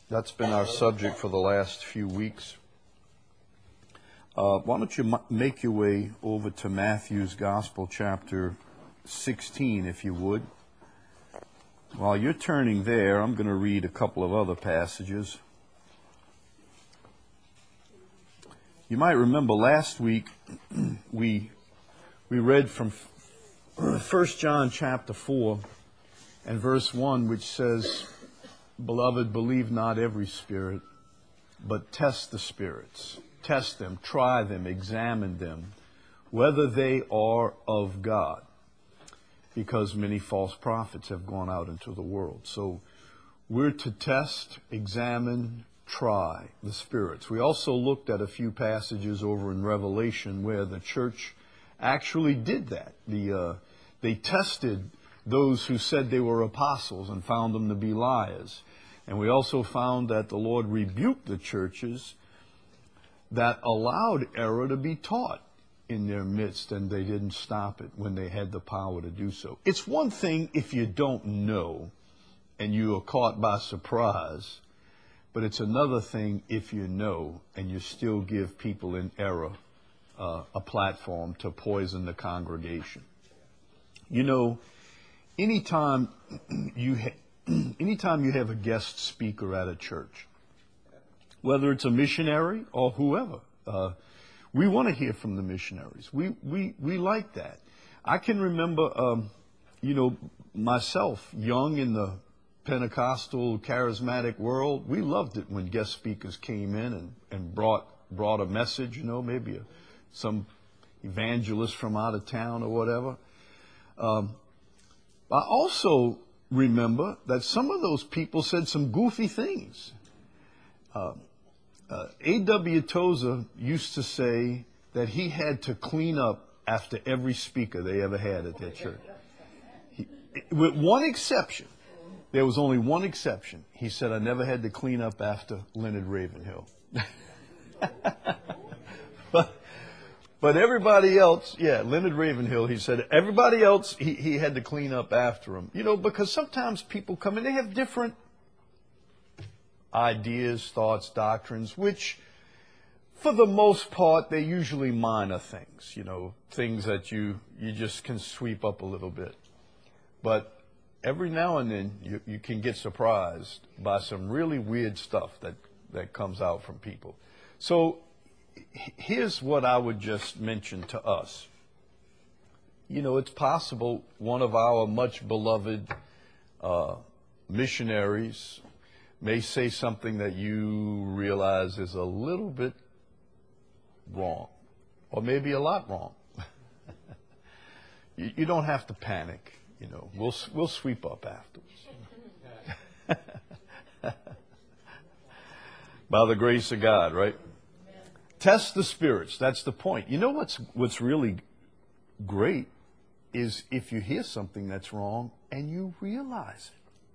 That's been our subject for the last few weeks. Why don't you make your way over to Matthew's Gospel, chapter 16, if you would. While you're turning there, I'm going to read a couple of other passages. You might remember last week we read from 1 John chapter 4 and verse 1, which says, "Beloved, believe not every spirit, but test the spirits. Test them, try them, examine them, whether they are of God, because many false prophets have gone out into the world." So we're to test, examine, try the spirits. We also looked at a few passages over in Revelation where the church actually did that. They tested those who said they were apostles and found them to be liars. And we also found that the Lord rebuked the churches that allowed error to be taught in their midst, and they didn't stop it when they had the power to do so. It's one thing if you don't know and you are caught by surprise, but it's another thing if you know and you still give people in error a platform to poison the congregation. You know, anytime you have a guest speaker at a church, whether it's a missionary or whoever, we want to hear from the missionaries. We like that. I can remember, myself, young in the Pentecostal charismatic world, we loved it when guest speakers came in and brought a message, maybe some evangelist from out of town or whatever. I also remember that some of those people said some goofy things. A.W. Tozer used to say that he had to clean up after every speaker they ever had at their church. With one exception, there was only one exception. He said, "I never had to clean up after Leonard Ravenhill." But everybody else, Leonard Ravenhill, he said, everybody else, he had to clean up after him. Because sometimes people come in, they have different ideas, thoughts, doctrines, which for the most part, they're usually minor things, things that you just can sweep up a little bit. But every now and then you can get surprised by some really weird stuff that comes out from people. So here's what I would just mention to us. It's possible one of our much beloved missionaries may say something that you realize is a little bit wrong, or maybe a lot wrong. You don't have to panic. We'll sweep up afterwards. By the grace of God, right? Test the spirits. That's the point. What's really great is if you hear something that's wrong and you realize it.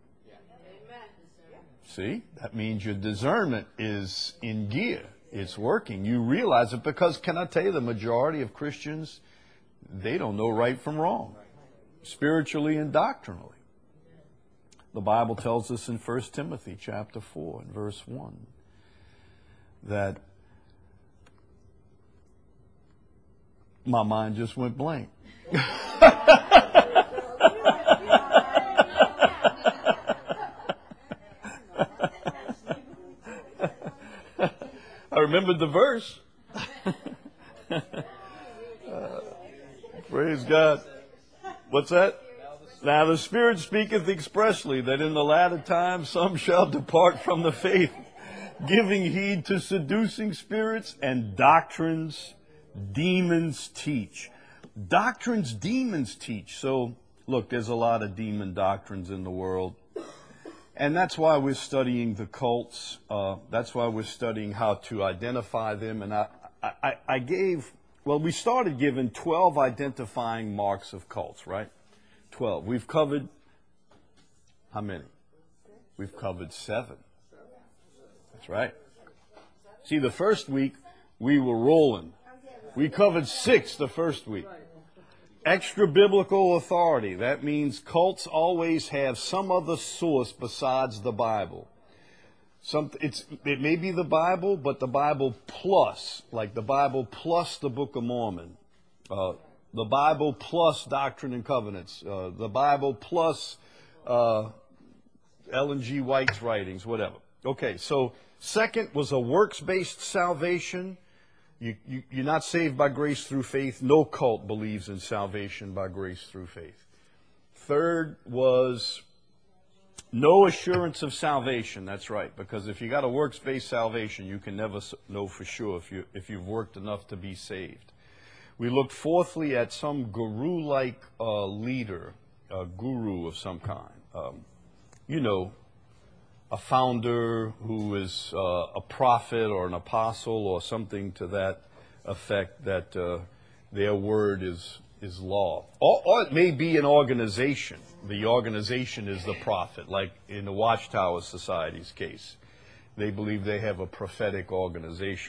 See, that means your discernment is in gear. It's working. You realize it because, can I tell you, the majority of Christians, they don't know right from wrong, spiritually and doctrinally. The Bible tells us in 1 Timothy chapter 4 and verse 1 that my mind just went blank. I remembered the verse. Praise God. What's that? Now the Spirit speaketh expressly that in the latter time some shall depart from the faith, giving heed to seducing spirits and doctrines demons teach. Doctrines demons teach. So, look, there's a lot of demon doctrines in the world. And that's why we're studying the cults. That's why we're studying how to identify them. And we started giving 12 identifying marks of cults, right? 12. We've covered, how many? We've covered 7. That's right. See, the first week, we were rolling. We covered 6 the first week. Extra biblical authority. That means cults always have some other source besides the Bible. It may be the Bible, but the Bible plus, like the Bible plus the Book of Mormon, the Bible plus Doctrine and Covenants, the Bible plus Ellen G. White's writings, whatever. Okay, so second was a works-based salvation. You're not saved by grace through faith. No cult believes in salvation by grace through faith. Third was no assurance of salvation. That's right, because if you got a works-based salvation, you can never know for sure if you've worked enough to be saved. We looked fourthly at some guru-like leader, a guru of some kind. A founder who is a prophet or an apostle or something to that effect, that their word is law. Or it may be an organization. The organization is the prophet, like in the Watchtower Society's case. They believe they have a prophetic organization.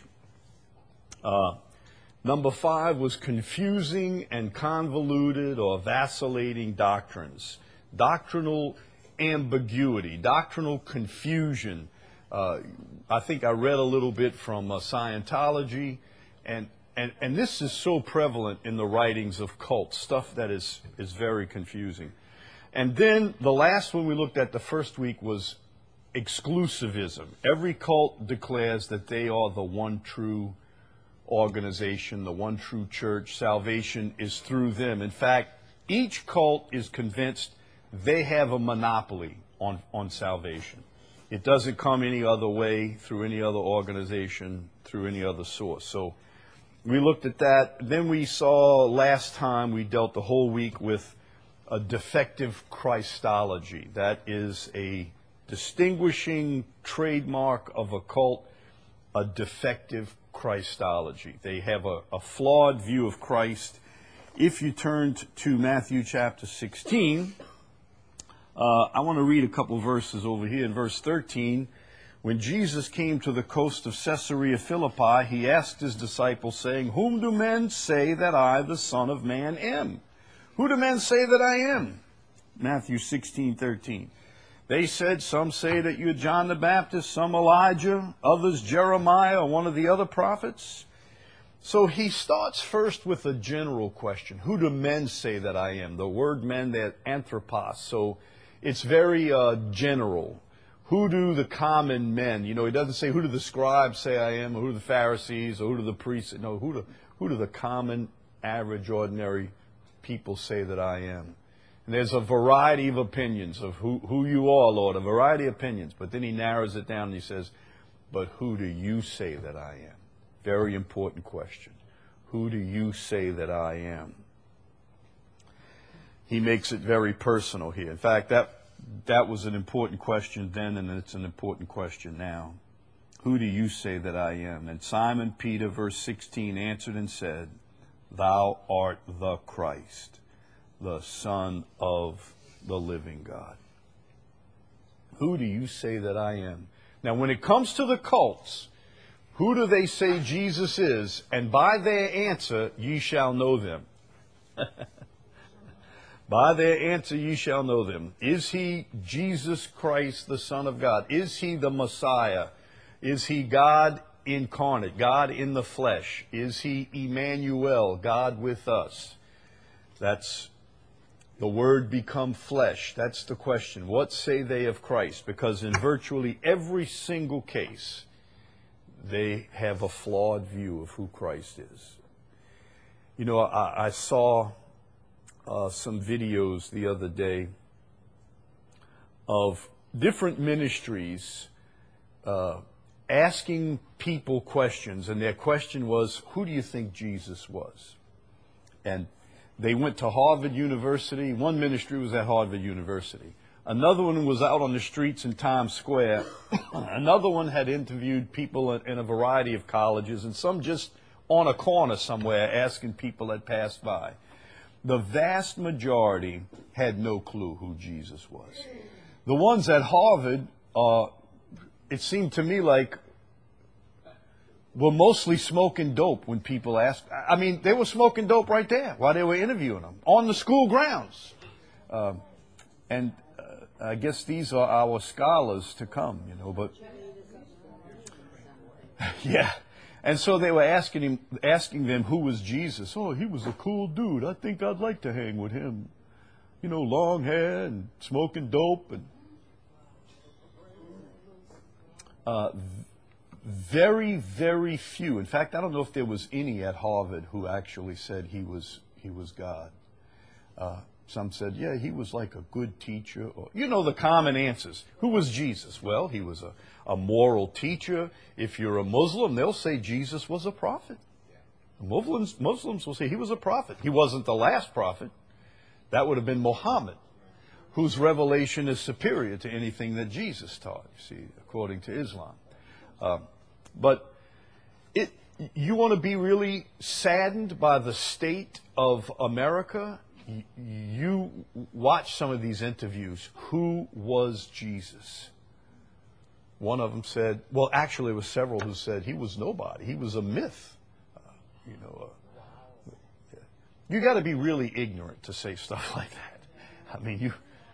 Number 5 was confusing and convoluted or vacillating doctrines. Doctrinal ambiguity, doctrinal confusion. I think I read a little bit from Scientology, and this is so prevalent in the writings of cults, stuff that is very confusing. And then the last one we looked at the first week was exclusivism. Every cult declares that they are the one true organization, the one true church. Salvation is through them. In fact, each cult is convinced they have a monopoly on salvation. It doesn't come any other way, through any other organization, through any other source. So we looked at that. Then we saw last time, we dealt the whole week with a defective Christology. That is a distinguishing trademark of a cult, a defective Christology. They have a flawed view of Christ. If you turned to Matthew chapter 16, I want to read a couple verses over here. In verse 13, when Jesus came to the coast of Caesarea Philippi, he asked his disciples, saying, "Whom do men say that I, the Son of Man, am? Who do men say that I am?" Matthew 16:13. They said, "Some say that you're John the Baptist, some Elijah, others Jeremiah or one of the other prophets." So he starts first with a general question. Who do men say that I am? The word men, they're anthropos. So it's very general. Who do the common men? He doesn't say who do the scribes say I am, or who do the Pharisees, or who do the priests. No, who do the common, average, ordinary people say that I am? And there's a variety of opinions of who you are, Lord, a variety of opinions. But then he narrows it down and he says, "But who do you say that I am?" Very important question. Who do you say that I am? He makes it very personal here. In fact, that was an important question then, and it's an important question now. Who do you say that I am? And Simon Peter, verse 16, answered and said, "Thou art the Christ, the Son of the living God." Who do you say that I am? Now, when it comes to the cults, who do they say Jesus is? And by their answer, ye shall know them. By their answer, ye shall know them. Is he Jesus Christ, the Son of God? Is he the Messiah? Is he God incarnate, God in the flesh? Is he Emmanuel, God with us? That's the Word become flesh. That's the question. What say they of Christ? Because in virtually every single case, they have a flawed view of who Christ is. I saw some videos the other day of different ministries asking people questions, and their question was, who do you think Jesus was? And they went to Harvard University. One ministry was at Harvard University. Another one was out on the streets in Times Square. Another one had interviewed people in a variety of colleges, and some just on a corner somewhere asking people that passed by. The vast majority had no clue who Jesus was. The ones at Harvard, it seemed to me like, were mostly smoking dope when people asked. I mean, they were smoking dope right there while they were interviewing them on the school grounds. And I guess these are our scholars to come, but Yeah. And so they were asking them who was Jesus. Oh, he was a cool dude. I think I'd like to hang with him. You know, long hair and smoking dope. And very, very few. In fact, I don't know if there was any at Harvard who actually said he was God. Some said, yeah, he was like a good teacher. Or, you know, the common answers. Who was Jesus? Well, he was a moral teacher. If you're a Muslim, they'll say Jesus was a prophet. Muslims will say he was a prophet. He wasn't the last prophet. That would have been Muhammad, whose revelation is superior to anything that Jesus taught, you see, according to Islam. But you want to be really saddened by the state of America? You watch some of these interviews. Who was Jesus? One of them said, well, actually, there were several who said he was nobody. He was a myth. You got to be really ignorant to say stuff like that. I mean,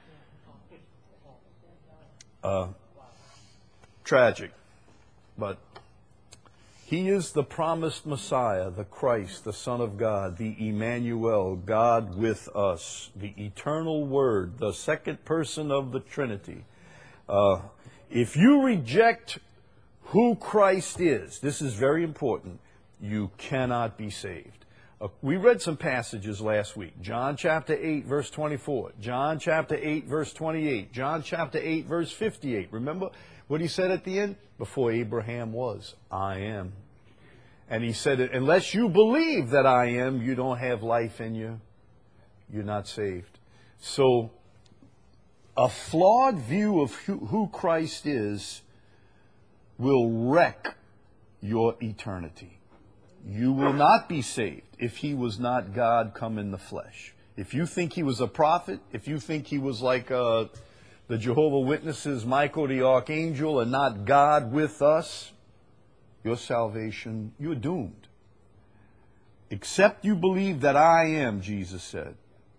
tragic. But he is the promised Messiah, the Christ, the Son of God, the Emmanuel, God with us, the eternal Word, the second person of the Trinity. If you reject who Christ is, this is very important, you cannot be saved. We read some passages last week. John chapter 8, verse 24. John chapter 8, verse 28. John chapter 8, verse 58. Remember what he said at the end? Before Abraham was, I am. And he said, unless you believe that I am, you don't have life in you. You're not saved. So, a flawed view of who Christ is will wreck your eternity. You will not be saved if he was not God come in the flesh. If you think he was a prophet, if you think he was like the Jehovah's Witnesses, Michael the Archangel, and not God with us, your salvation, you're doomed. Except you believe that I am, Jesus said.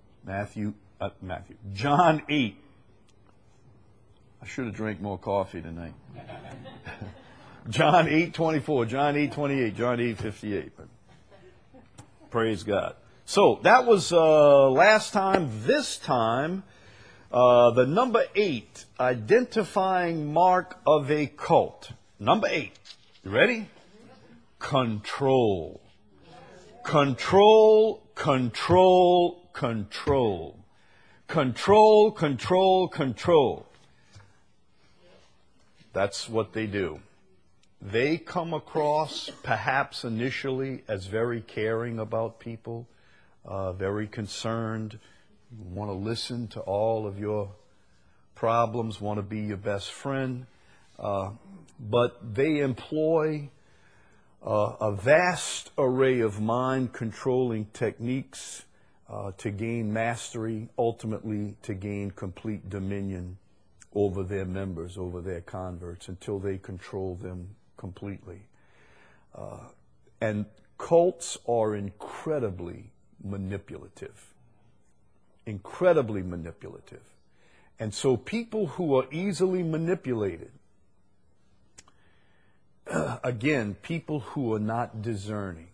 John 8. I should have drank more coffee tonight. John 8:24, John 8:28, John 8:58. Praise God. So that was last time. This time, the number 8, identifying mark of a cult. Number 8. You ready? Control. Control, control, control. Control, control, control. That's what they do. They come across, perhaps initially, as very caring about people, very concerned, want to listen to all of your problems, want to be your best friend. But they employ a vast array of mind-controlling techniques to gain mastery, ultimately to gain complete dominion over their members, over their converts, until they control them completely. And cults are incredibly manipulative. Incredibly manipulative. And so people who are easily manipulated, again, people who are not discerning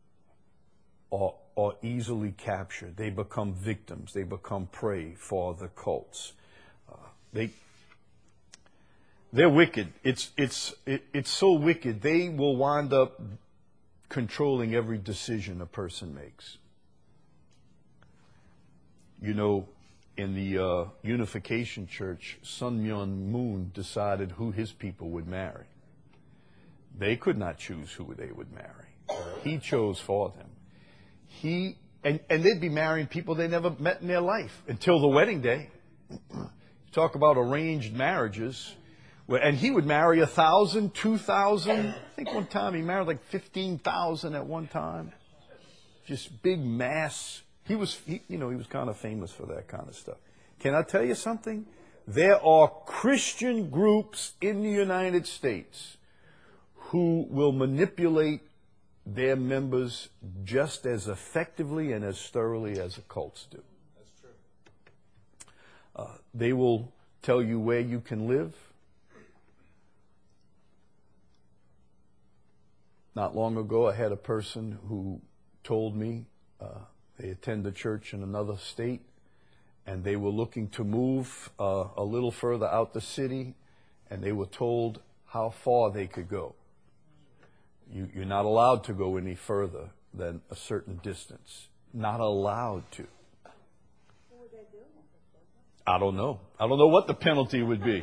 are easily captured. They become victims. They become prey for the cults. They're wicked. It's so wicked. They will wind up controlling every decision a person makes. You know, in the Unification Church, Sun Myung Moon decided who his people would marry. They could not choose who they would marry. He chose for them. And they'd be marrying people they never met in their life until the wedding day. Talk about arranged marriages. And he would marry 1,000, 2,000. I think one time he married like 15,000 at one time. Just big mass. He was kind of famous for that kind of stuff. Can I tell you something? There are Christian groups in the United States who will manipulate their members just as effectively and as thoroughly as the cults do. That's true. They will tell you where you can live. Not long ago, I had a person who told me they attend a church in another state, and they were looking to move a little further out the city, and they were told how far they could go. You're not allowed to go any further than a certain distance. Not allowed to. I don't know. I don't know what the penalty would be.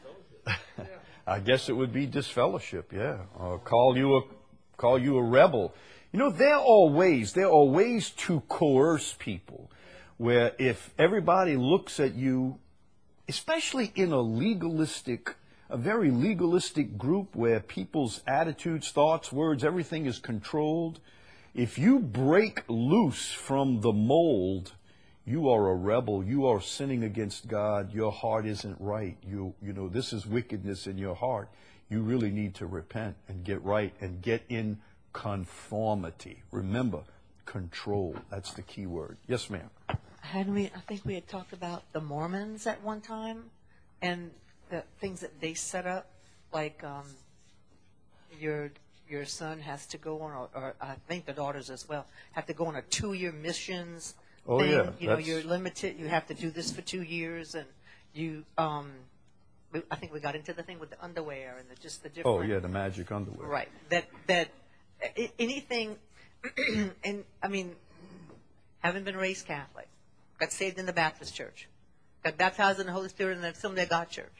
I guess it would be disfellowship, yeah. Or call you a rebel. You know, there are ways to coerce people where if everybody looks at you, especially in a very legalistic group where people's attitudes, thoughts, words, everything is controlled, if you break loose from the mold, you are a rebel. You are sinning against God. Your heart isn't right. You know, this is wickedness in your heart. You really need to repent and get right and get in conformity. Remember, control. That's the key word. Yes, ma'am. I think we had talked about the Mormons at one time and the things that they set up, like your son has to go on, or I think the daughters as well, have to go on a 2-year missions. Oh, thing. yeah. You know, you're limited. You have to do this for 2 years, and you. I think we got into the thing with the underwear and just the different. Oh, yeah, the magic underwear. Right. Anything, and I mean, having been raised Catholic, got saved in the Baptist church, got baptized in the Holy Spirit in the Assembly of God church.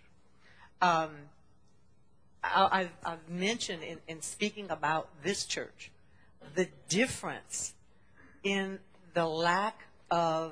I've mentioned in speaking about this church the difference in the lack of,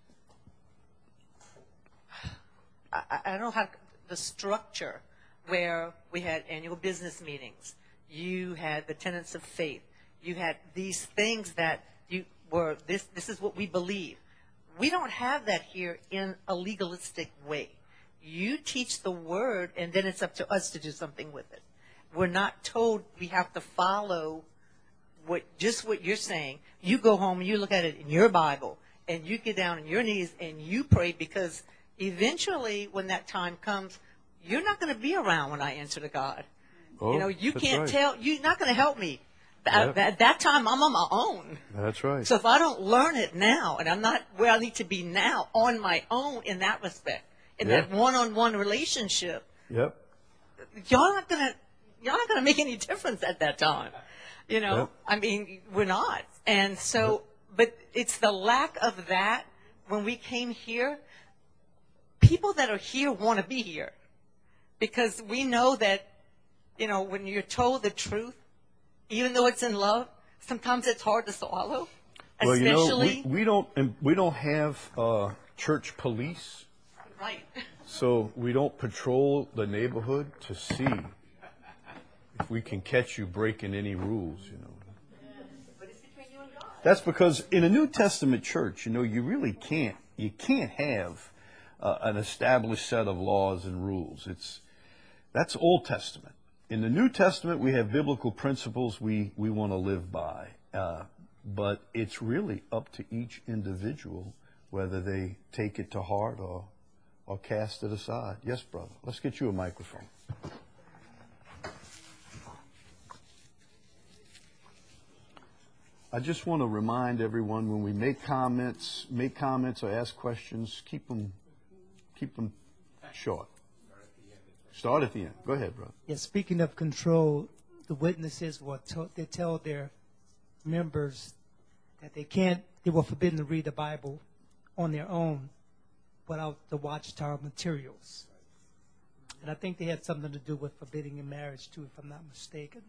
I don't know how, the structure where we had annual business meetings. You had the tenets of faith. You had these things that you were, this is what we believe. We don't have that here in a legalistic way. You teach the word, and then it's up to us to do something with it. We're not told we have to follow what you're saying. You go home and you look at it in your Bible, and you get down on your knees and you pray, because eventually when that time comes, you're not going to be around when I answer to God. Oh, you know, you can't right. tell, you're not going to help me. Yep. At that time, I'm on my own. That's right. So if I don't learn it now, and I'm not where I need to be now on my own in that respect, in that one-on-one relationship, Yep. y'all not gonna make any difference at that time. You know, Yep. I mean, we're not. And so, but it's the lack of that. When we came here, people that are here want to be here, because we know that, you know, when you're told the truth, even though it's in love, sometimes it's hard to swallow. Well, Especially, you know, we don't have church police. right? So we don't patrol the neighborhood to see if we can catch you breaking any rules, you know. But it's between you and God. That's because in a New Testament church, you know, you can't have an established set of laws and rules. That's Old Testament. In the New Testament, we have biblical principles we want to live by. But it's really up to each individual whether they take it to heart or cast it aside. Yes, brother. Let's get you a microphone. I just want to remind everyone, when we make comments or ask questions, keep them short. Start at the end. Go ahead, brother. Yeah, speaking of control, the witnesses they tell their members that they were forbidden to read the Bible on their own without the Watchtower materials. And I think they had something to do with forbidding in marriage too, if I'm not mistaken.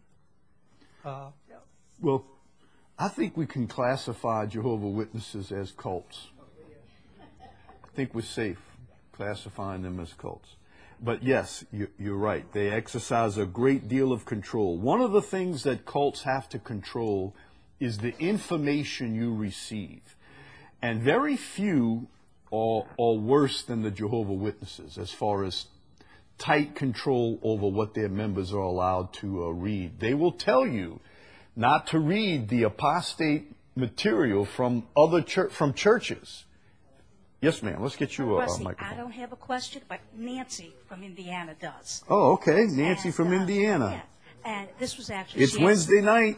Well, I think we can classify Jehovah's Witnesses as cults. I think we're safe classifying them as cults. But yes, you're right. They exercise a great deal of control. One of the things that cults have to control is the information you receive. And very few are worse than the Jehovah's Witnesses as far as tight control over what their members are allowed to read. They will tell you not to read the apostate material from from churches. Yes, ma'am. Let's get you a microphone. I don't have a question, but Nancy from Indiana does. Oh, okay. Nancy from Indiana. Yeah. this was actually... It's Wednesday night.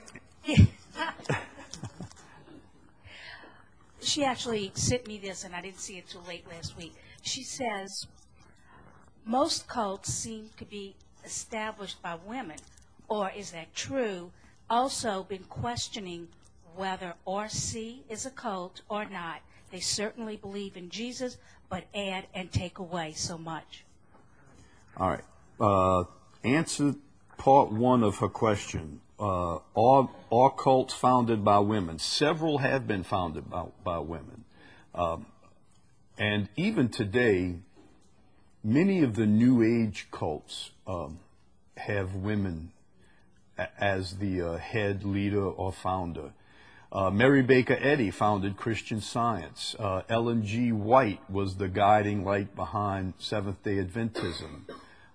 She actually sent me this, and I didn't see it till late last week. She says, most cults seem to be established by women, or is that true? Also been questioning whether RC is a cult or not. They certainly believe in Jesus, but add and take away so much. All right. Answer part one of her question. Are cults founded by women? Several have been founded by women. And even today, many of the New Age cults have women as the head leader or founder. Mary Baker Eddy founded Christian Science. Ellen G. White was the guiding light behind Seventh-day Adventism.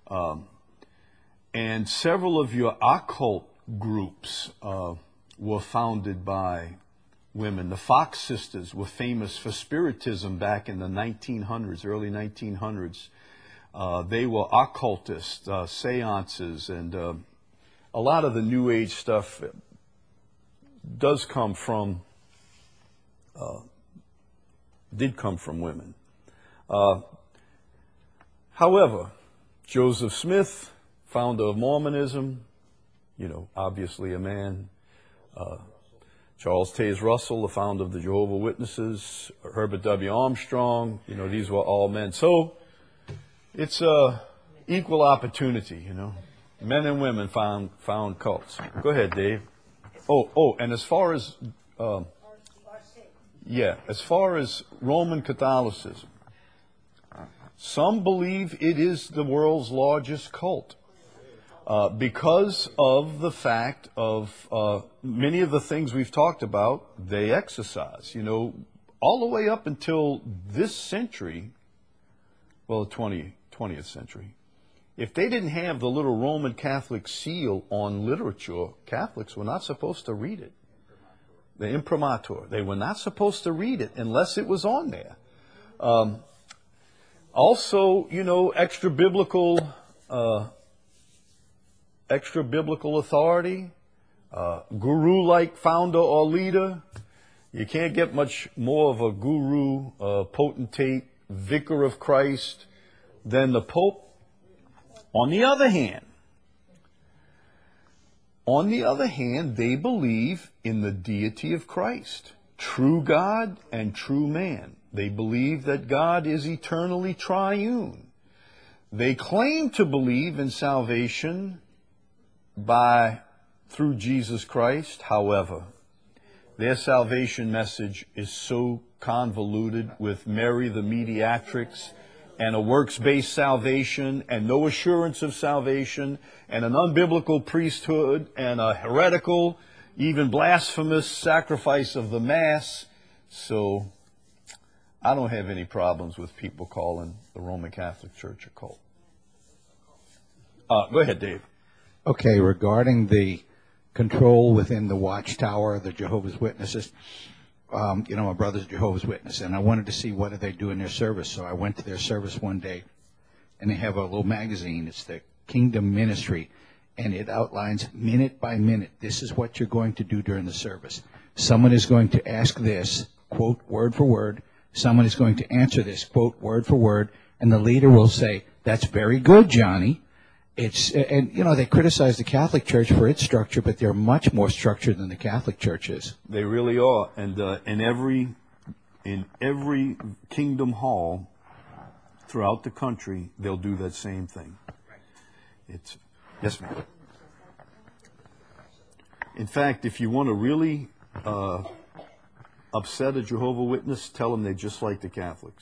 And several of your occult groups were founded by women. The Fox sisters were famous for Spiritism back in the 1900s, early 1900s. They were occultists, seances, and a lot of the New Age stuff does come from, did come from women. However, Joseph Smith, founder of Mormonism, obviously a man. Charles Taze Russell, the founder of the Jehovah's Witnesses. Herbert W. Armstrong, these were all men. So it's equal opportunity, Men and women found cults. Go ahead, Dave. And as far as as far as Roman Catholicism, some believe it is the world's largest cult because of the fact of many of the things we've talked about. They exercise, all the way up until this century, well, the 20th century. If they didn't have the little Roman Catholic seal on literature, Catholics were not supposed to read it. The imprimatur. They were not supposed to read it unless it was on there. Also, extra biblical authority, guru-like founder or leader. You can't get much more of a guru, potentate, vicar of Christ than the Pope. On the other hand, they believe in the deity of Christ, true God and true man. They believe that God is eternally triune. They claim to believe in salvation through Jesus Christ. However, their salvation message is so convoluted with Mary the mediatrix and a works-based salvation and no assurance of salvation and an unbiblical priesthood and a heretical, even blasphemous sacrifice of the Mass. So I don't have any problems with people calling the Roman Catholic Church a cult. Go ahead, Dave. Okay, regarding the control within the Watchtower, the Jehovah's Witnesses, my brother's a Jehovah's Witness, and I wanted to see what do they do in their service. So I went to their service one day, and they have a little magazine. It's the Kingdom Ministry, and it outlines minute by minute, this is what you're going to do during the service. Someone is going to ask this, quote, word for word. Someone is going to answer this, quote, word for word, and the leader will say, that's very good, Johnny. They criticize the Catholic Church for its structure, but they're much more structured than the Catholic Church is. They really are. And in every kingdom hall throughout the country, they'll do that same thing. Yes, ma'am. In fact, if you want to really upset a Jehovah's Witness, tell them they're just like the Catholics.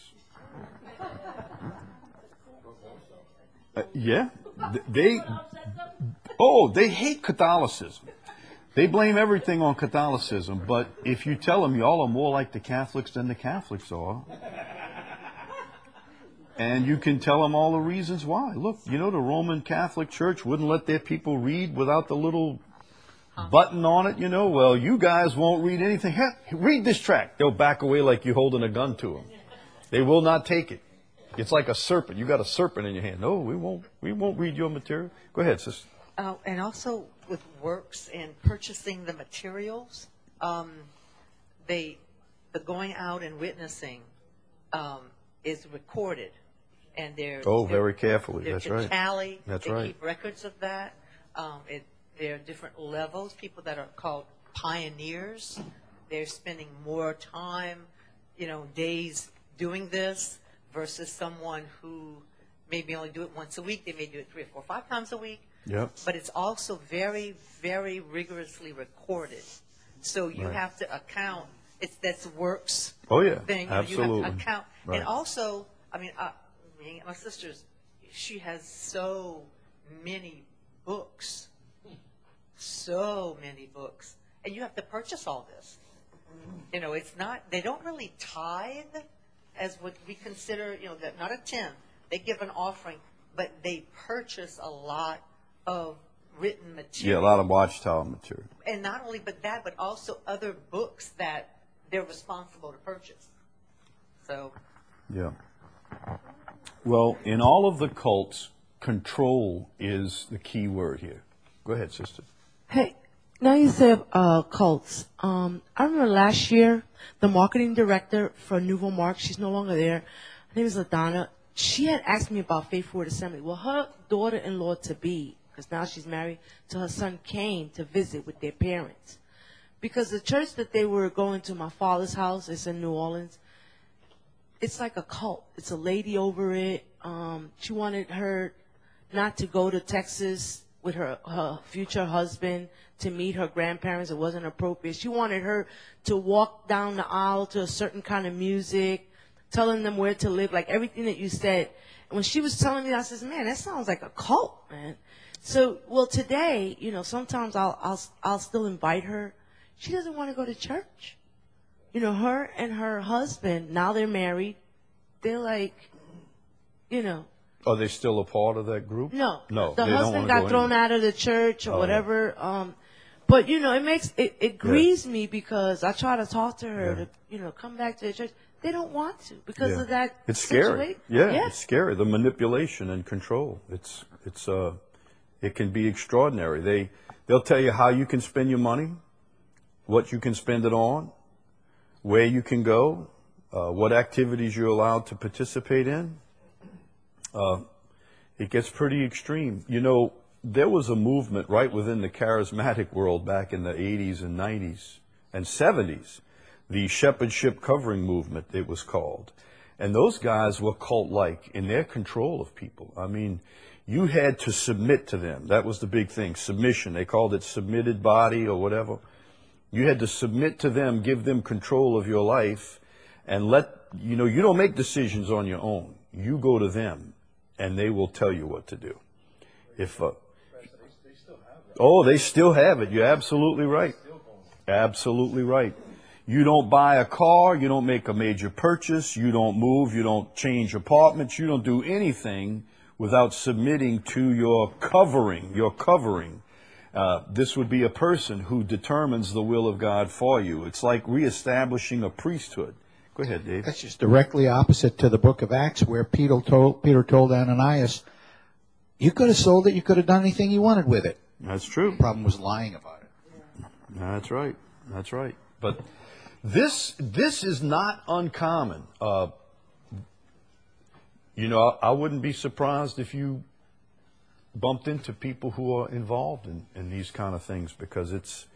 Yeah. They hate Catholicism. They blame everything on Catholicism, but if you tell them y'all are more like the Catholics than the Catholics are, and you can tell them all the reasons why. Look, the Roman Catholic Church wouldn't let their people read without the little button on it, Well, you guys won't read anything. Heck, read this tract. They'll back away like you're holding a gun to them. They will not take it. It's like a serpent. You got a serpent in your hand. No, we won't read your material. Go ahead, sister. And also with works and purchasing the materials, the going out and witnessing is recorded, and very carefully. They're That's to right. tally. That's they right. keep records of that. There are different levels. People that are called pioneers, they're spending more time, days doing this versus someone who maybe only do it once a week. They may do it 3 or 4 or 5 times a week. Yep. But it's also very, very rigorously recorded. So you Right. have to account. That's works. Oh, yeah, Thing. absolutely. You have to account. Right. And also, my sister's, she has so many books. So many books. And you have to purchase all this. It's not, they don't really tithe as what we consider, that not a tenth. They give an offering, but they purchase a lot of written Yeah, material. a lot of Watchtower material. And not only but that, but also other books that they're responsible to purchase. So, Yeah. Well, in all of the cults, control is the key word here. Go ahead, sister. Hey, now you said cults. I remember last year, the marketing director for Nouveau Mark, she's no longer there. Her name is LaDonna. She had asked me about Faith Forward Assembly. Well, her daughter-in-law to be, because now she's married to her son, came to visit with their parents. Because the church that they were going to, my father's house, is in New Orleans. It's like a cult. It's a lady over it. She wanted her not to go to Texas with her future husband to meet her grandparents. It wasn't appropriate. She wanted her to walk down the aisle to a certain kind of music, telling them where to live, like everything that you said. And when she was telling me, I said, man, that sounds like a cult, man. So, well, today, sometimes I'll still invite her. She doesn't want to go to church. Her and her husband, now they're married. They're like, Are they still a part of that group? No. No. The they don't husband wanna got go thrown anywhere. out of the church or Oh, whatever. But it makes it grieves me because I try to talk to her to come back to the church. They don't want to because Yeah. of that. It's scary. situation. Yeah, it's scary. The manipulation and control. It can be extraordinary. They'll tell you how you can spend your money, what you can spend it on, where you can go, what activities you're allowed to participate in. It gets pretty extreme. There was a movement right within the charismatic world back in the 80s and 90s and 70s, the shepherdship covering movement, it was called. And those guys were cult-like in their control of people. I mean, you had to submit to them. That was the big thing, submission. They called it submitted body or whatever. You had to submit to them, give them control of your life, and you don't make decisions on your own. You go to them, and they will tell you what to do. They still have it. You're absolutely right. Absolutely right. You don't buy a car, you don't make a major purchase, you don't move, you don't change apartments, you don't do anything without submitting to your covering. This would be a person who determines the will of God for you. It's like reestablishing a priesthood. Go ahead, Dave. That's just directly opposite to the book of Acts where Peter told Ananias, you could have sold it, you could have done anything you wanted with it. That's true. The problem was lying about it. That's right. That's right. But this is not uncommon. I wouldn't be surprised if you bumped into people who are involved in these kind of things because it's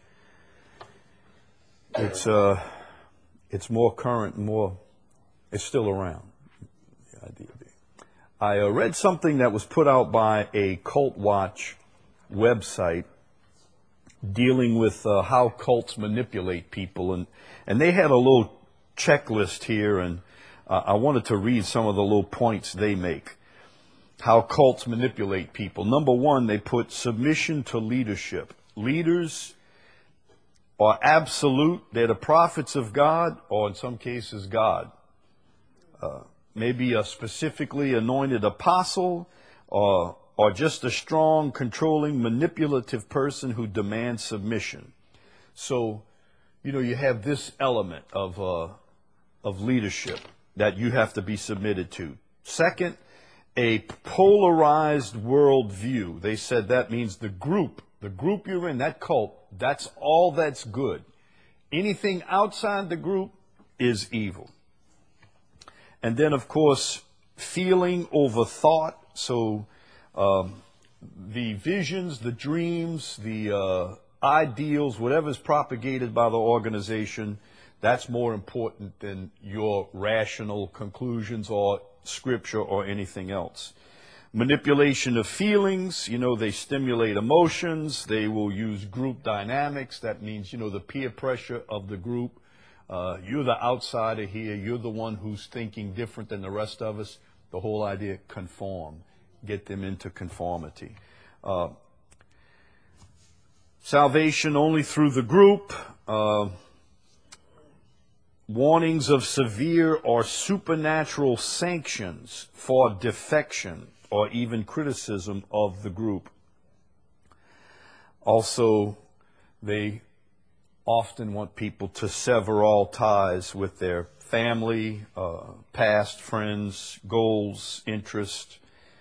more current, it's still around. The idea being, I read something that was put out by a Cult Watch website dealing with how cults manipulate people, and they had a little checklist here, and I wanted to read some of the little points they make. How cults manipulate people. Number one, they put submission to leadership. Leaders are absolute. They're the prophets of God, or in some cases, God. Maybe a specifically anointed apostle, or just a strong, controlling, manipulative person who demands submission. So, you have this element of leadership that you have to be submitted to. Second, a polarized worldview. They said that means the group you're in, that cult, that's all that's good. Anything outside the group is evil. And then, of course, feeling over thought. So the visions, the dreams, the ideals, whatever's propagated by the organization, that's more important than your rational conclusions or scripture or anything else. Manipulation of feelings, they stimulate emotions. They will use group dynamics. That means, the peer pressure of the group. You're the outsider here. You're the one who's thinking different than the rest of us. The whole idea, conform. Get them into conformity. Salvation only through the group. Warnings of severe or supernatural sanctions for defection or even criticism of the group. Also, they often want people to sever all ties with their family, past friends, goals, interest,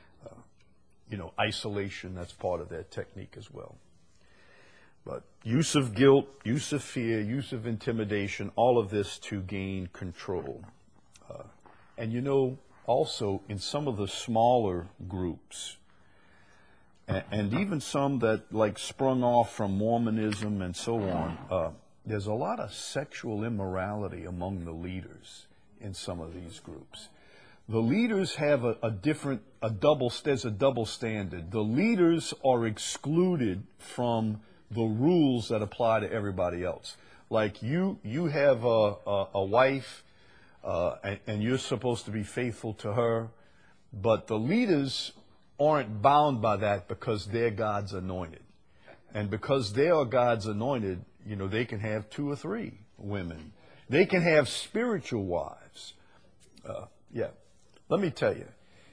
isolation. That's part of their technique as well. But use of guilt, use of fear, use of intimidation, all of this to gain control. And also in some of the smaller groups, and even some that sprung off from Mormonism and so on, there's a lot of sexual immorality among the leaders in some of these groups. The leaders have there's a double standard. The leaders are excluded from the rules that apply to everybody else. Like you have a wife, and you're supposed to be faithful to her, but the leaders aren't bound by that because they're God's anointed. And because they are God's anointed, they can have 2 or 3 women. They can have spiritual wives. Let me tell you,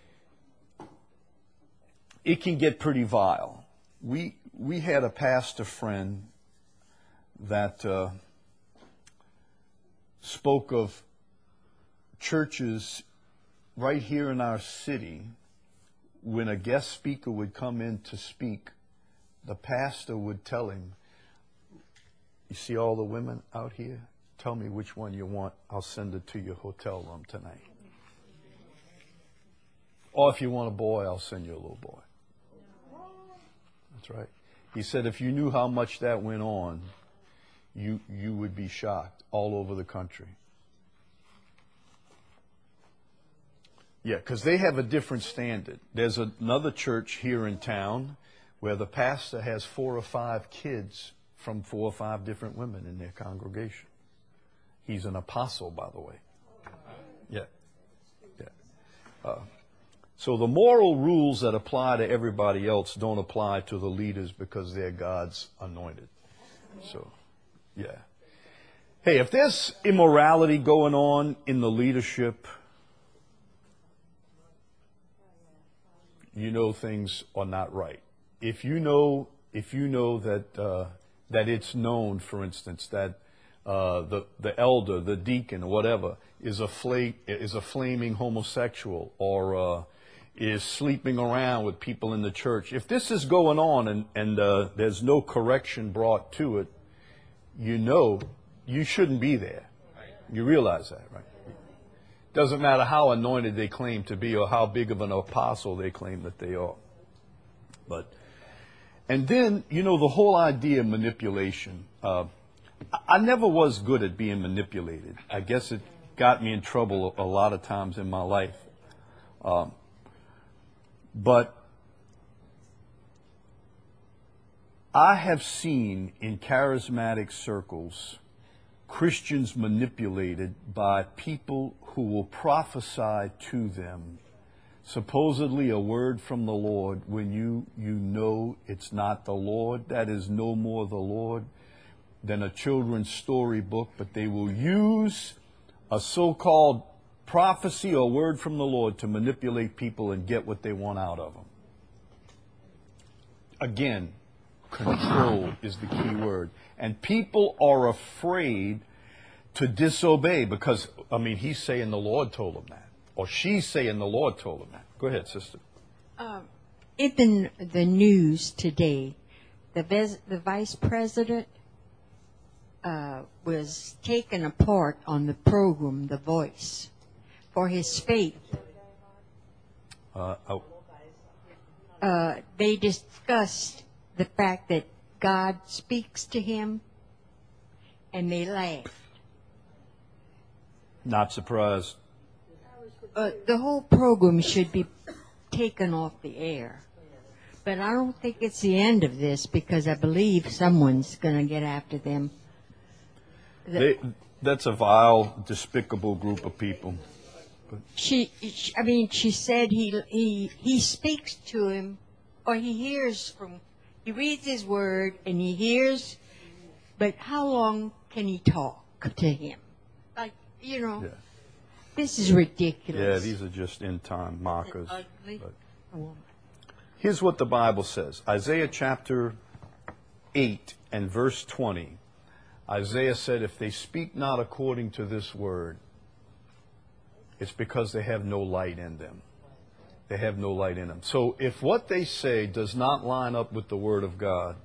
it can get pretty vile. We had a pastor friend that spoke of churches right here in our city. When a guest speaker would come in to speak, the pastor would tell him, "You see all the women out here? Tell me which one you want. I'll send it to your hotel room tonight. Or if you want a boy, I'll send you a little boy." That's right. He said if you knew how much that went on, you would be shocked all over the country. Yeah, because they have a different standard. There's another church here in town where the pastor has 4 or 5 kids from 4 or 5 different women in their congregation. He's an apostle, by the way. Yeah. So the moral rules that apply to everybody else don't apply to the leaders because they're God's anointed. So, yeah. Hey, if there's immorality going on in the leadership, things are not right. If you know that it's known, for instance, that the elder, the deacon, or whatever, is a flaming homosexual or is sleeping around with people in the church. If this is going on and there's no correction brought to it, you shouldn't be there. You realize that, right? Doesn't matter how anointed they claim to be or how big of an apostle they claim that they are. And then, the whole idea of manipulation. I never was good at being manipulated. I guess it got me in trouble a lot of times in my life. But I have seen in charismatic circles Christians manipulated by people who will prophesy to them, supposedly a word from the Lord, when you know it's not the Lord. That is no more the Lord than a children's story book, but they will use a so-called prophecy or word from the Lord to manipulate people and get what they want out of them. Again, control is the key word. And people are afraid to disobey because, he's saying the Lord told him that. Or she's saying the Lord told him that. Go ahead, sister. In the news today, the vice president was taken apart on the program The Voice for his faith. They discussed the fact that God speaks to him, and they laughed. Not surprised. The whole program should be taken off the air. But I don't think it's the end of this, because I believe someone's going to get after them. That's a vile, despicable group of people. She said he speaks to him, or he reads his word and he hears, but how long can he talk to him? Yeah. This is ridiculous. Yeah, these are just end-time mockers. Ugly. But here's what the Bible says. Isaiah chapter 8 and verse 20. Isaiah said, if they speak not according to this word, it's because they have no light in them. They have no light in them. So if what they say does not line up with the word of God,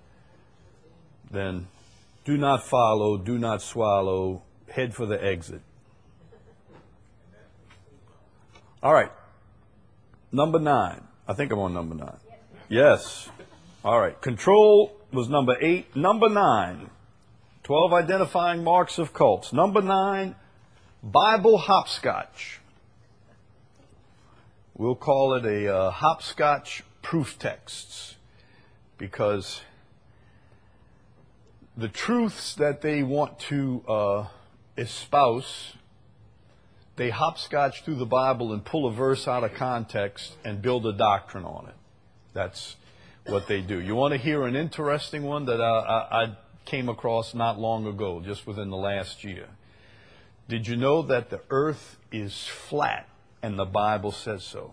then do not follow, do not swallow, head for the exit. All right. Number 9. I think I'm on number 9. Yes. All right. Control was number 8. Number 9. 12 identifying marks of cults. Number 9. Bible hopscotch. We'll call it a hopscotch proof texts, because the truths that they want to espouse, they hopscotch through the Bible and pull a verse out of context and build a doctrine on it. That's what they do. You want to hear an interesting one that I came across not long ago, just within the last year. Did you know that the earth is flat and the Bible says so?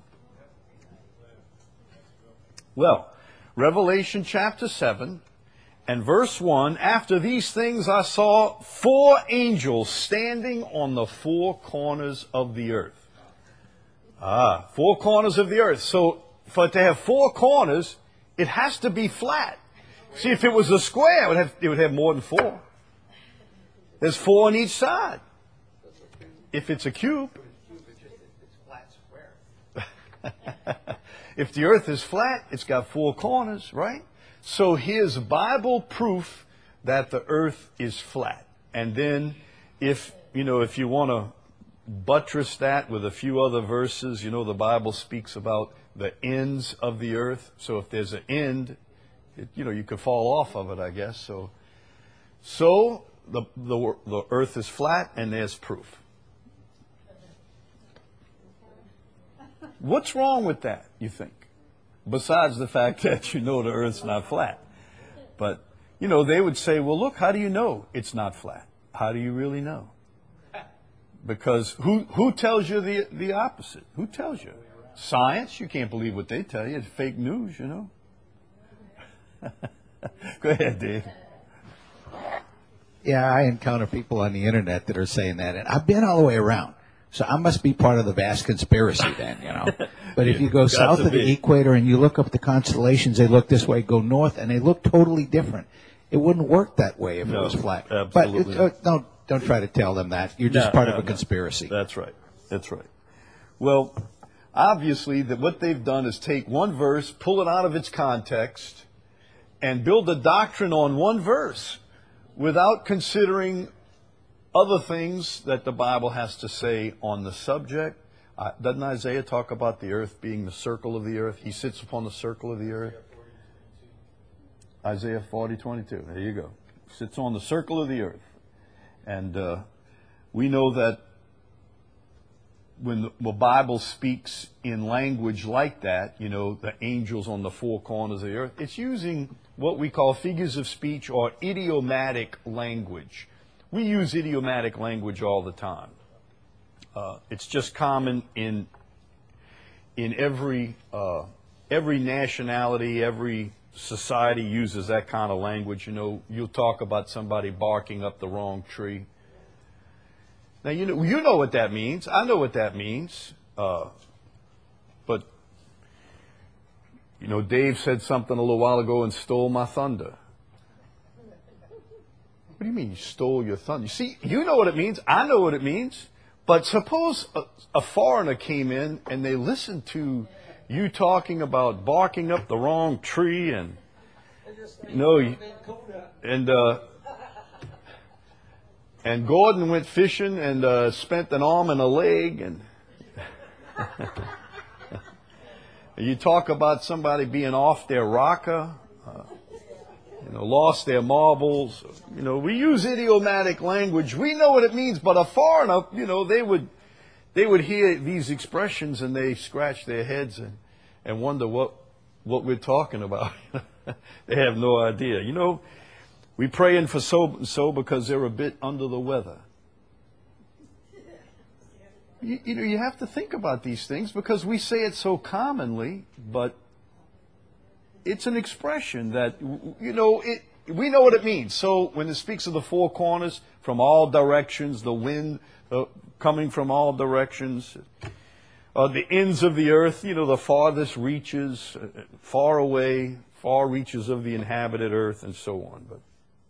Well, Revelation chapter 7 and verse 1, after these things I saw 4 angels standing on the 4 corners of the earth. 4 corners of the earth. So for it to have 4 corners, it has to be flat. See, if it was a square, it would have more than 4. There's 4 on each side. If it's a cube. If the earth is flat, it's got 4 corners, right? So here's Bible proof that the earth is flat. And then if you want to buttress that with a few other verses, the Bible speaks about the ends of the earth. So if there's an end, you could fall off of it, I guess. So the earth is flat, and there's proof. What's wrong with that, you think? Besides the fact that the earth's not flat. But, they would say, well, look, how do you know it's not flat? How do you really know? Because who tells you the opposite? Who tells you? Science? You can't believe what they tell you. It's fake news, Go ahead, Dave. Yeah, I encounter people on the internet that are saying that, and I've been all the way around. So I must be part of the vast conspiracy then, But if you go south of the equator and you look up the constellations, they look this way, go north, and they look totally different. It wouldn't work that way if it was flat. Absolutely. But don't try to tell them that. You're just part of a conspiracy. That's right. That's right. Well, obviously, what they've done is take one verse, pull it out of its context, and build a doctrine on one verse without considering other things that the Bible has to say on the subject. Doesn't Isaiah talk about the earth being the circle of the earth? He sits upon the circle of the earth. Isaiah 40:22. There you go. Sits on the circle of the earth. And we know that when the Bible speaks in language like that, the angels on the 4 corners of the earth, it's using what we call figures of speech or idiomatic language. We use idiomatic language all the time. It's just common in every nationality, every society uses that kind of language. You'll talk about somebody barking up the wrong tree. Now you know what that means. I know what that means. But, you know, Dave said something a little while ago and stole my thunder. What do you mean you stole your thunder? You see, you know what it means. I know what it means. But suppose a foreigner came in and they listened to you talking about barking up the wrong tree and, you know, and Gordon went fishing and spent an arm and a leg, and you talk about somebody being off their rocker, lost their marbles. You know, we use idiomatic language. We know what it means, but a foreigner, you know, they would hear these expressions and they scratch their heads and wonder what we're talking about. They have no idea. You know, we praying for so and so because they're a bit under the weather. You know, you have to think about these things because we say it so commonly, but it's an expression that, you know, we know what it means. So when it speaks of the four corners, from all directions, the wind coming from all directions, the ends of the earth, you know, the farthest reaches, far away, far reaches of the inhabited earth, and so on. But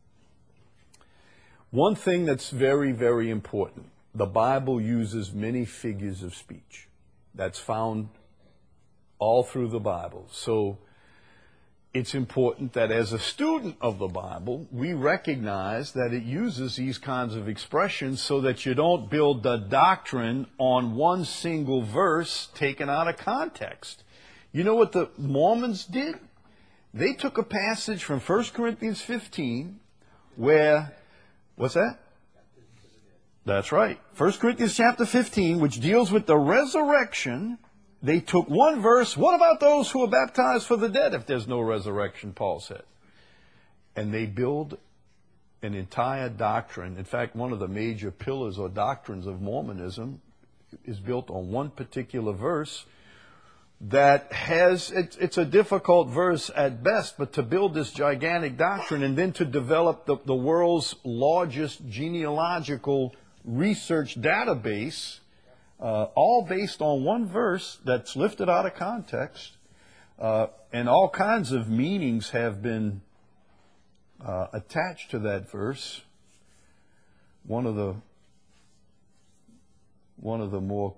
one thing that's very, very important, the Bible uses many figures of speech. That's found all through the Bible. So it's important that as a student of the Bible, we recognize that it uses these kinds of expressions so that you don't build the doctrine on one single verse taken out of context. You know what the Mormons did? They took a passage from 1 Corinthians 15 where, what's that? That's right. 1 Corinthians chapter 15, which deals with the resurrection. They took one verse. What about those who are baptized for the dead if there's no resurrection, Paul said. And they build an entire doctrine. In fact, one of the major pillars or doctrines of Mormonism is built on one particular verse that has, it's a difficult verse at best, but to build this gigantic doctrine and then to develop the world's largest genealogical research database, all based on one verse that's lifted out of context, and all kinds of meanings have been attached to that verse. One of the more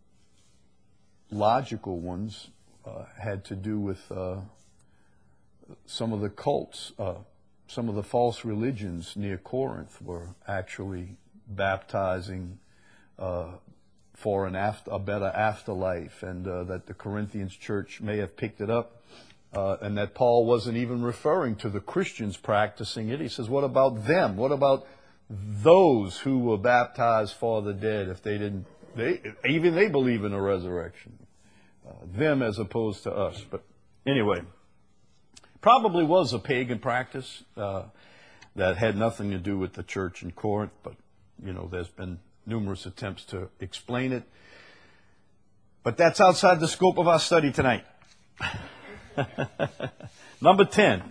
logical ones had to do with some of the cults. Some of the false religions near Corinth were actually baptizing for a better afterlife, and that the Corinthians church may have picked it up, and that Paul wasn't even referring to the Christians practicing it. He says, what about them? What about those who were baptized for the dead if they didn't? They believe in a resurrection. Them as opposed to us. But anyway, probably was a pagan practice that had nothing to do with the church in Corinth, but, you know, there's been numerous attempts to explain it. But that's outside the scope of our study tonight. Number 10.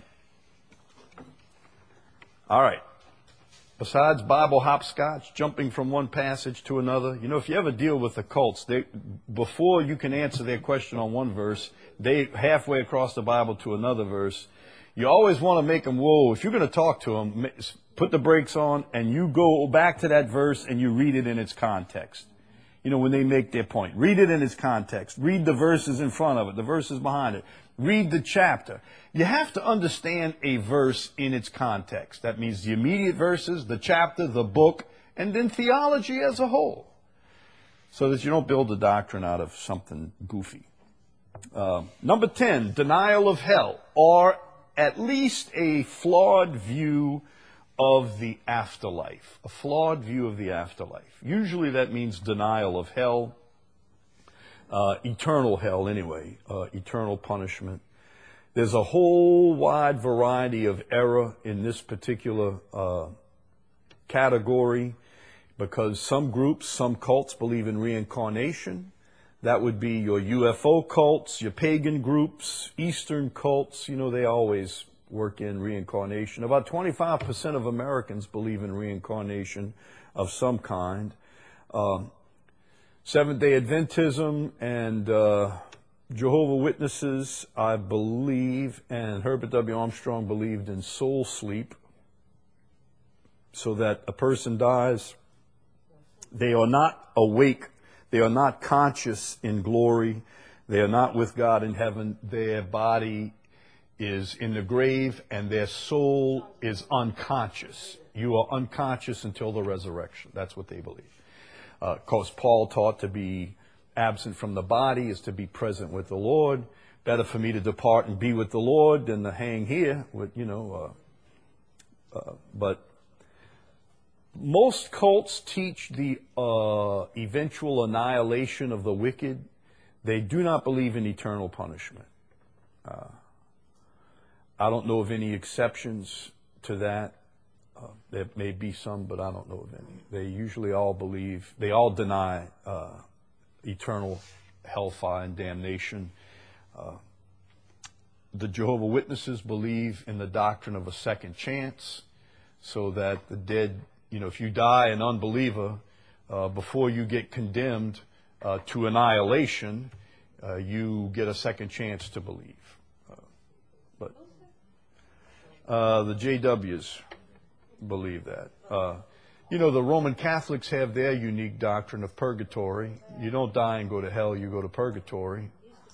All right. Besides Bible hopscotch, jumping from one passage to another, you know, if you ever deal with the cults, before you can answer their question on one verse, they halfway across the Bible to another verse. You always want to make them, whoa, if you're going to talk to them, put the brakes on and you go back to that verse and you read it in its context. You know, when they make their point. Read it in its context. Read the verses in front of it, the verses behind it. Read the chapter. You have to understand a verse in its context. That means the immediate verses, the chapter, the book, and then theology as a whole. So that you don't build a doctrine out of something goofy. Number 10, denial of hell, or at least a flawed view of the afterlife. A flawed view of the afterlife. Usually that means denial of hell. Eternal hell anyway, eternal punishment. There's a whole wide variety of error in this particular category because some groups, some cults believe in reincarnation. That would be your UFO cults, your pagan groups, Eastern cults. You know, they always work in reincarnation. About 25% of Americans believe in reincarnation of some kind. Seventh-day Adventism and Jehovah Witnesses, I believe, and Herbert W. Armstrong believed in soul sleep, so that a person dies, they are not awake, they are not conscious in glory, they are not with God in heaven, their body is in the grave, and their soul is unconscious. You are unconscious until the resurrection. That's what they believe. Of course, Paul taught to be absent from the body is to be present with the Lord. Better for me to depart and be with the Lord than to hang here with, but most cults teach the eventual annihilation of the wicked. They do not believe in eternal punishment. I don't know of any exceptions to that. There may be some, but I don't know of any. They usually all believe, they all deny eternal hellfire and damnation. The Jehovah Witnesses believe in the doctrine of a second chance, so that the dead, if you die an unbeliever, before you get condemned to annihilation, you get a second chance to believe. But the JWs believe that. The Roman Catholics have their unique doctrine of purgatory. You don't die and go to hell, you go to purgatory.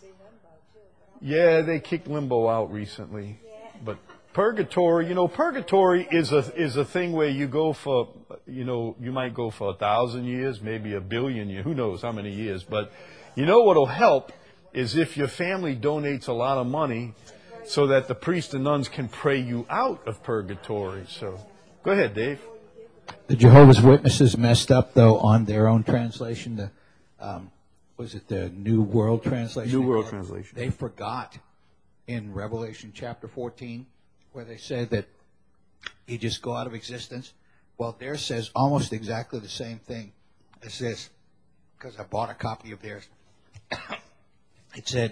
Yeah, they kicked limbo out recently. But purgatory, purgatory is a thing where you go for, you might go for 1,000 years, maybe 1 billion years, who knows how many years. But what'll help is if your family donates a lot of money so that the priests and nuns can pray you out of purgatory. So, go ahead, Dave. The Jehovah's Witnesses messed up, though, on their own translation. Was it the New World Translation? New World Translation. They forgot in Revelation chapter 14 where they said that you just go out of existence. Well, theirs says almost exactly the same thing as this, because I bought a copy of theirs. It said,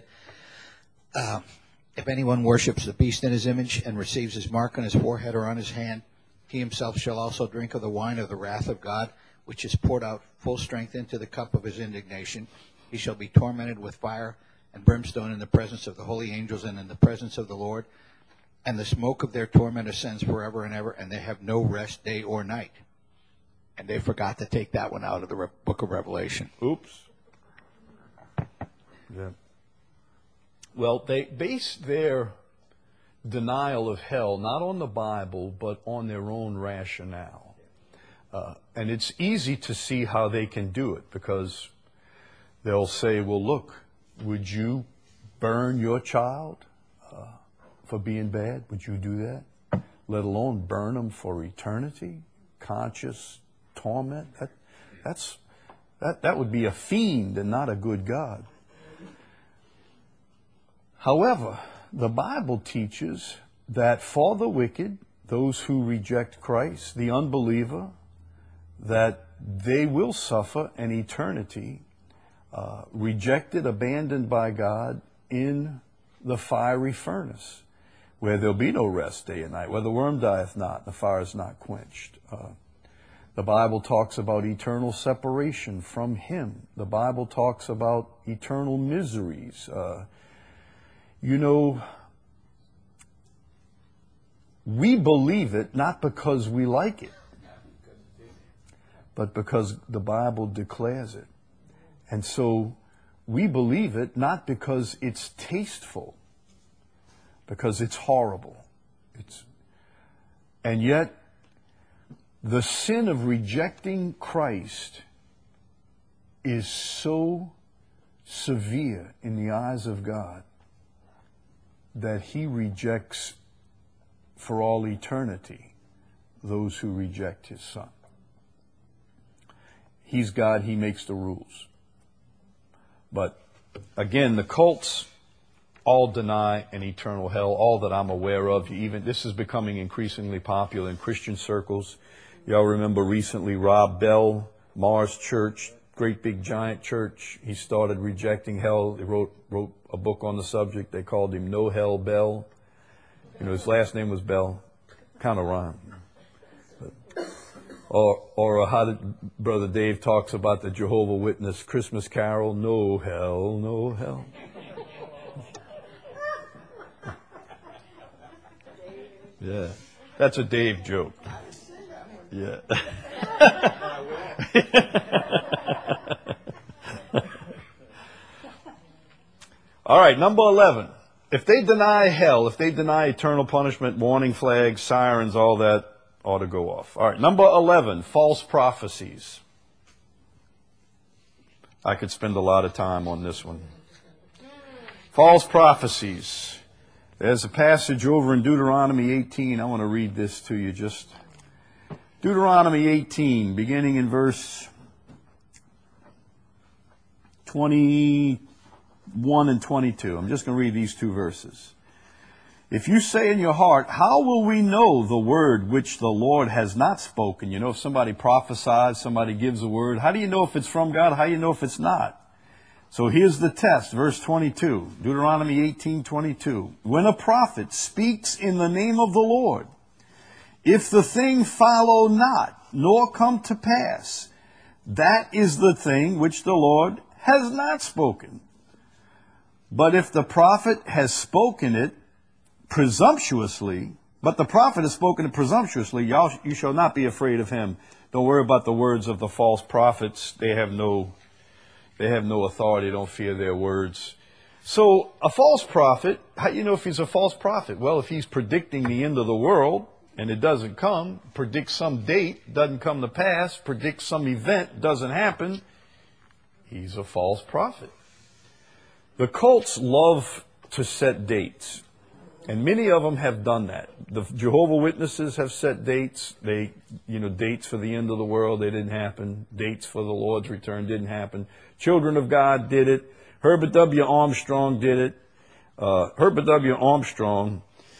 if anyone worships the beast in his image and receives his mark on his forehead or on his hand, he himself shall also drink of the wine of the wrath of God, which is poured out full strength into the cup of his indignation. He shall be tormented with fire and brimstone in the presence of the holy angels and in the presence of the Lord. And the smoke of their torment ascends forever and ever, and they have no rest day or night. And they forgot to take that one out of the book of Revelation. Oops. Yeah. Well, they base their denial of hell not on the Bible, but on their own rationale. And it's easy to see how they can do it, because they'll say, well, look, would you burn your child for being bad? Would you do that? Let alone burn them for eternity? Conscious torment? That would be a fiend and not a good God. However, the Bible teaches that for the wicked, those who reject Christ, the unbeliever, that they will suffer an eternity rejected, abandoned by God in the fiery furnace, where there'll be no rest day and night, where the worm dieth not, the fire is not quenched. The Bible talks about eternal separation from Him. The Bible talks about eternal miseries. We believe it not because we like it, but because the Bible declares it. And so we believe it not because it's tasteful, because it's horrible. And yet, the sin of rejecting Christ is so severe in the eyes of God that He rejects for all eternity those who reject His Son. He's God, He makes the rules. But again, the cults all deny an eternal hell, all that I'm aware of. Even this is becoming increasingly popular in Christian circles. Y'all remember recently Rob Bell, Mars Church, great big giant church. He started rejecting hell. He wrote a book on the subject. They called him No Hell Bell. His last name was Bell. Kind of rhymed. Or how did Brother Dave talks about the Jehovah Witness Christmas carol, no hell, no hell. Yeah. That's a Dave joke. Yeah. All right, number 11. If they deny hell, if they deny eternal punishment, warning flags, sirens, all that ought to go off. All right, number 11, false prophecies. I could spend a lot of time on this one. False prophecies. There's a passage over in Deuteronomy 18. I want to read this to you. Just Deuteronomy 18, beginning in verse 21 and 22. I'm just going to read these two verses. If you say in your heart, how will we know the word which the Lord has not spoken? You know, if somebody prophesies, somebody gives a word, how do you know if it's from God? How do you know if it's not? So here's the test, verse 22, Deuteronomy 18:22. When a prophet speaks in the name of the Lord, if the thing follow not, nor come to pass, that is the thing which the Lord has not spoken. But if the prophet has spoken it presumptuously, you shall not be afraid of him. Don't worry about the words of the false prophets. They have no authority. Don't fear their words. So a false prophet, how do you know if he's a false prophet? Well, if he's predicting the end of the world and it doesn't come, predicts some date, doesn't come to pass, predicts some event, doesn't happen, he's a false prophet. The cults love to set dates, and many of them have done that. The Jehovah's Witnesses have set dates. Dates for the end of the world, they didn't happen. Dates for the Lord's return didn't happen. Children of God did it. Herbert W. Armstrong did it. Herbert W. Armstrong,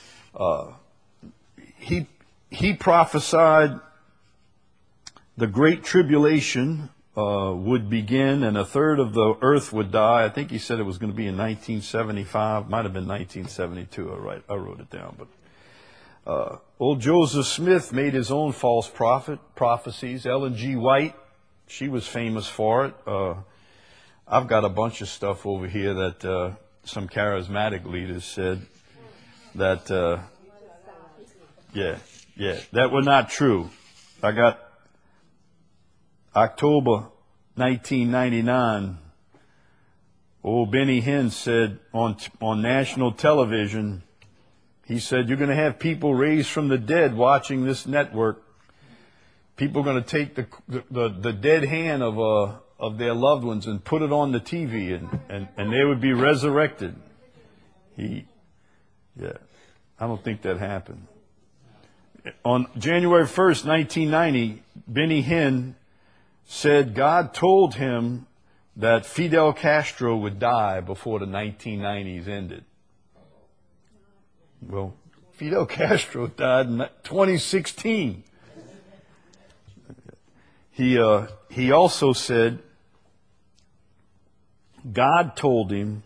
he prophesied the Great Tribulation would begin and a third of the earth would die. I think he said it was going to be in 1975. Might have been 1972. I wrote it down. But old Joseph Smith made his own false prophecies. Ellen G. White, she was famous for it. I've got a bunch of stuff over here that some charismatic leaders said that, that were not true. I got October 1999, old Benny Hinn said on national television, he said, you're going to have people raised from the dead watching this network. People are going to take the dead hand of their loved ones and put it on the TV and they would be resurrected. I don't think that happened. On January 1st, 1990, Benny Hinn said God told him that Fidel Castro would die before the 1990s ended. Well, Fidel Castro died in 2016. He also said God told him,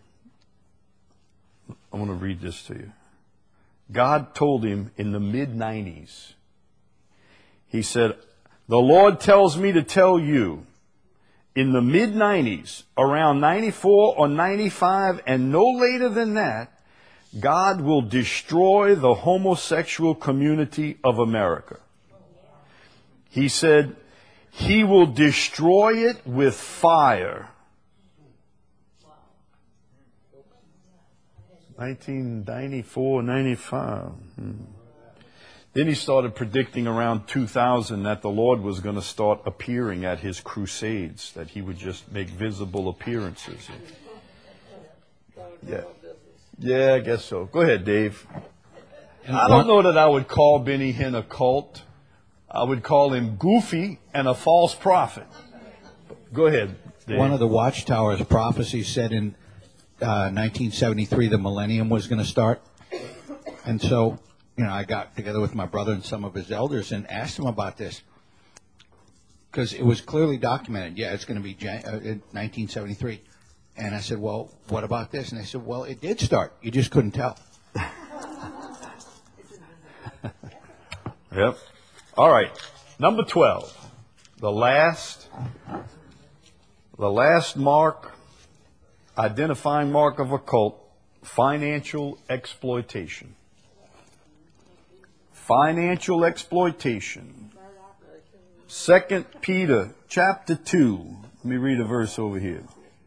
I want to read this to you. God told him in the mid-90s, he said, the Lord tells me to tell you, in the mid-90s, around 94 or 95, and no later than that, God will destroy the homosexual community of America. He said, He will destroy it with fire. 1994, 95. Then he started predicting around 2000 that the Lord was going to start appearing at his crusades, that he would just make visible appearances. Yeah, I guess so. Go ahead, Dave. I don't know that I would call Benny Hinn a cult. I would call him goofy and a false prophet. Go ahead, Dave. One of the Watchtower's prophecies said in 1973 the millennium was going to start. And so, I got together with my brother and some of his elders and asked him about this. Because it was clearly documented. Yeah, it's going to be 1973. And I said, well, what about this? And they said, well, it did start. You just couldn't tell. Yep. All right. Number 12. The last mark, identifying mark of a cult, financial exploitation. Financial exploitation. 2 Peter chapter 2. Let me read a verse over here.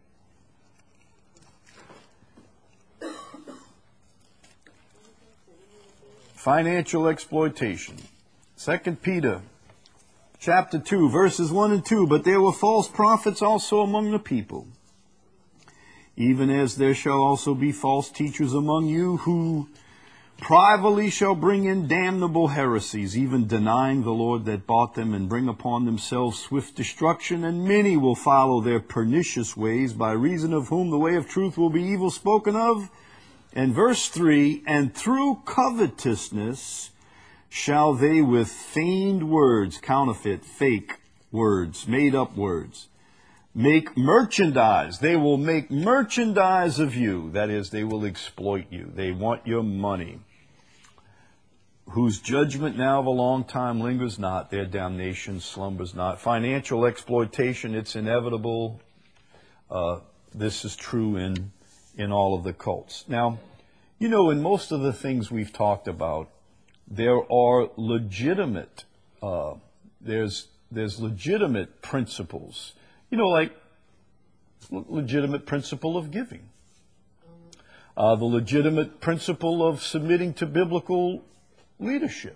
Financial exploitation. 2 Peter chapter 2, verses 1 and 2. But there were false prophets also among the people, even as there shall also be false teachers among you, who privately shall bring in damnable heresies, even denying the Lord that bought them, and bring upon themselves swift destruction. And many will follow their pernicious ways, by reason of whom the way of truth will be evil spoken of. And verse 3, and through covetousness shall they with feigned words, counterfeit, fake words, made up words, make merchandise. They will make merchandise of you. That is, they will exploit you. They want your money. Whose judgment now of a long time lingers not, their damnation slumbers not. Financial exploitation, it's inevitable. This is true in all of the cults. Now, you know, in most of the things we've talked about, there are legitimate, there's legitimate principles. You know, like legitimate principle of giving. The legitimate principle of submitting to biblical leadership.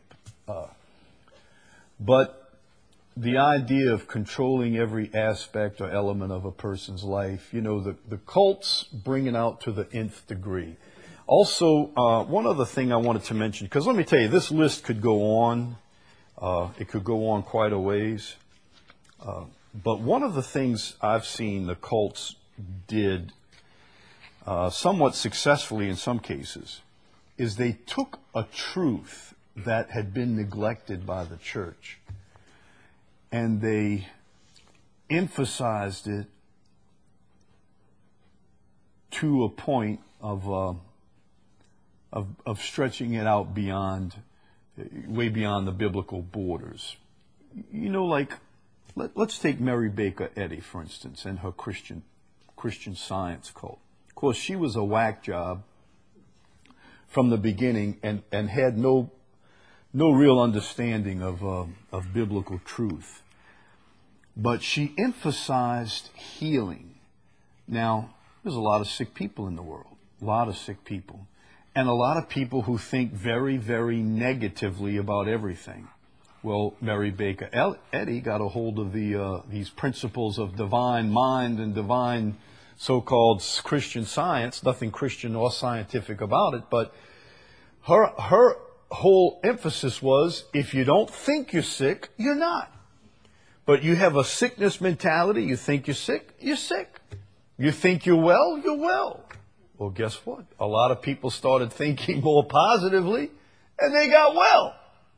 But the idea of controlling every aspect or element of a person's life, you know, the cults bring it out to the nth degree. Also, one other thing I wanted to mention, because let me tell you, this list could go on. It could go on quite a ways. But one of the things I've seen the cults did somewhat successfully in some cases is they took a truth that had been neglected by the church and they emphasized it to a point of stretching it out beyond, way beyond the biblical borders. You know, like, let's take Mary Baker Eddy, for instance, and her Christian Science cult. Of course, she was a whack job from the beginning and had no real understanding of biblical truth. But she emphasized healing. Now, there's a lot of sick people in the world, a lot of sick people, and a lot of people who think very, very negatively about everything. Well, Mary Baker Eddy got a hold of these principles of divine mind and divine so-called Christian Science. Nothing Christian or scientific about it, but her whole emphasis was, if you don't think you're sick, you're not. But you have a sickness mentality. You think you're sick, you're sick. You think you're well, you're well. Well, guess what? A lot of people started thinking more positively, and they got well.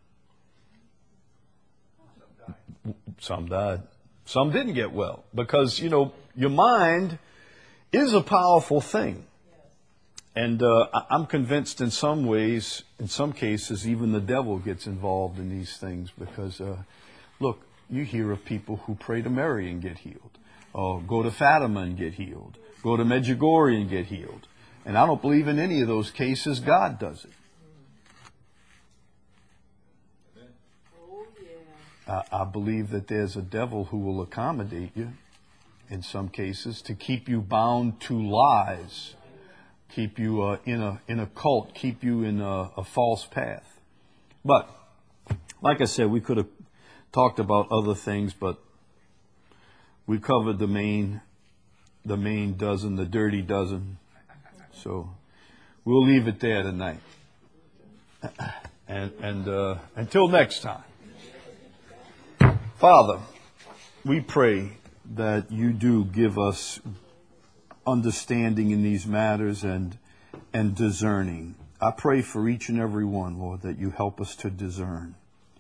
Some died. Some didn't get well. Because, you know, your mind is a powerful thing. And I'm convinced in some ways, in some cases, even the devil gets involved in these things. Because, look, you hear of people who pray to Mary and get healed. Or go to Fatima and get healed. Go to Medjugorje and get healed. And I don't believe in any of those cases God does it. I believe that there's a devil who will accommodate you in some cases to keep you bound to lies, keep you in a cult, keep you in a false path. But like I said, we could have talked about other things, but we covered the main dozen, the dirty dozen. So we'll leave it there tonight. And until next time. Father, we pray that you do give us understanding in these matters and discerning. I pray for each and every one, Lord, that you help us to discern.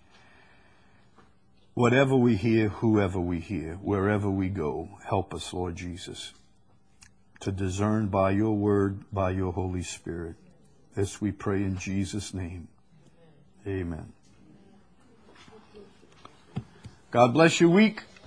Whatever we hear, whoever we hear, wherever we go, help us, Lord Jesus, to discern by your word, by your Holy Spirit. This we pray in Jesus' name. Amen. God bless your week.